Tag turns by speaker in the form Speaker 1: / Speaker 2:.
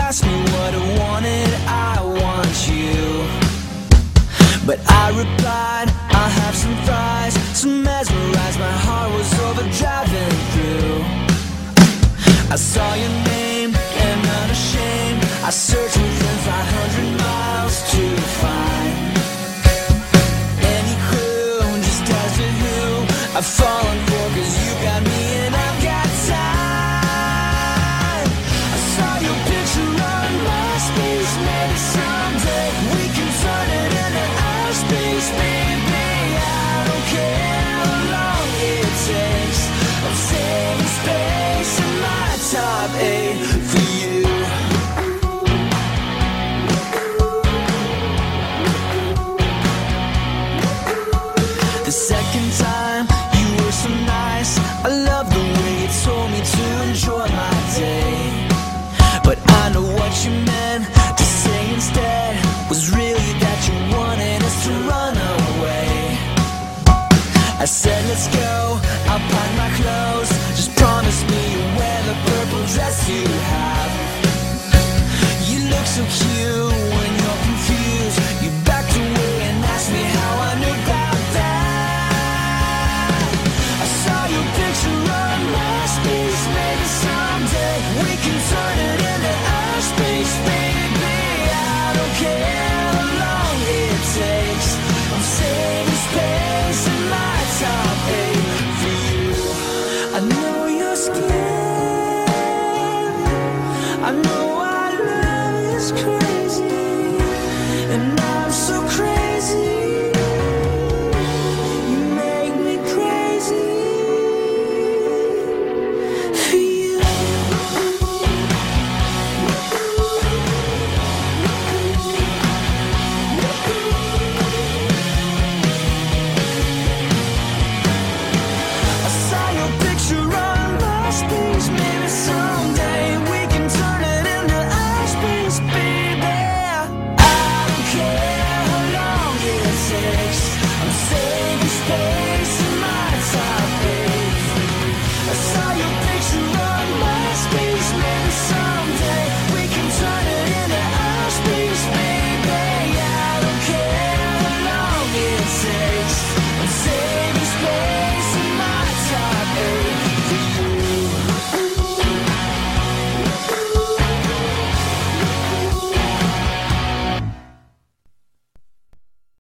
Speaker 1: asked me what I wanted, I want you. But I replied, I'll have some fries, some mesmerized. My heart was overdriving through. I saw your name and unashamed, I searched within 500 miles to find any clue just as to who I've fallen for. Cause you got me and I've got time. I saw your picture on MySpace. Maybe someday we can turn it into our space. Baby, I don't care how long it takes. I'm saving space in my top 8 for you. The second time you were so nice, I love the way you told me to enjoy my day. But I know what you meant to say instead was really that you wanted us to run away. I said let's go, I'll pack my clothes, just promise me you'll wear the purple dress you have. You look so cute when you're confused. You backed away and asked me how I knew about that. I saw your picture on MySpace. Maybe someday we can turn it into our space. Baby, I don't care how long it takes. I'm saving space in my top 8 for you. I know you're scared, I know our love is crazy.